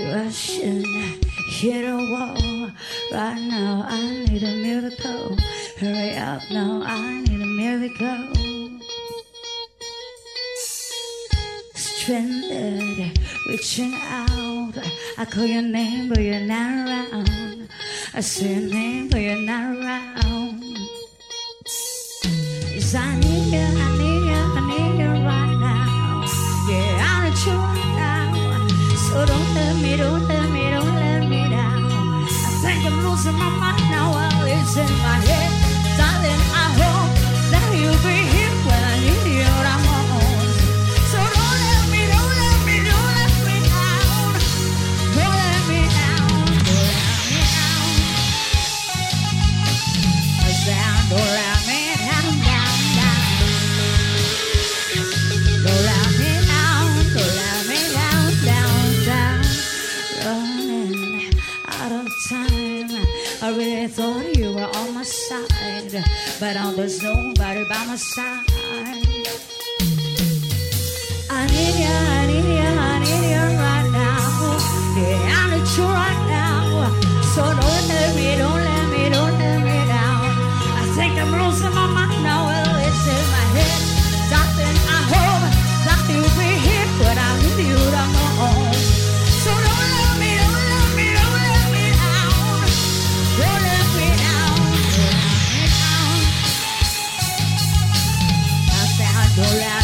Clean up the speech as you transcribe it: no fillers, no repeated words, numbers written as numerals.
Rushing, hit a wall. Right now, I need a miracle. Hurry up now, I need a miracle. Stranded, reaching out. I call your name, but you're not around. I say your name, but you're not around. Yes, I need you, I need you, I need you right now. Yeah, I need you right now. So don't let me, don't let me, don't let me down. I think I'm losing my mind now. Well, it's in my head. Darling, I hope that you'll be here when I need you. I'm home. So don't let me, don't let me, don't let me down. Don't let me down. Don't let me down. I said, don't let me down, down, down. Don't let me down, don't let me down, down, down. Running out of time. I really thought you were on my side, but now there's nobody by my side. I need you, I need you, I need you right now. Yeah, I need you right now. So don't let me, don't let me, don't let me down. I think I'm losing my mind now. Well, it's in my head. Darling, I hope that you'll be here when I need you the most. So don't let me, don't let me, don't let me down. Don't let me down, don't let me down. I said, don't let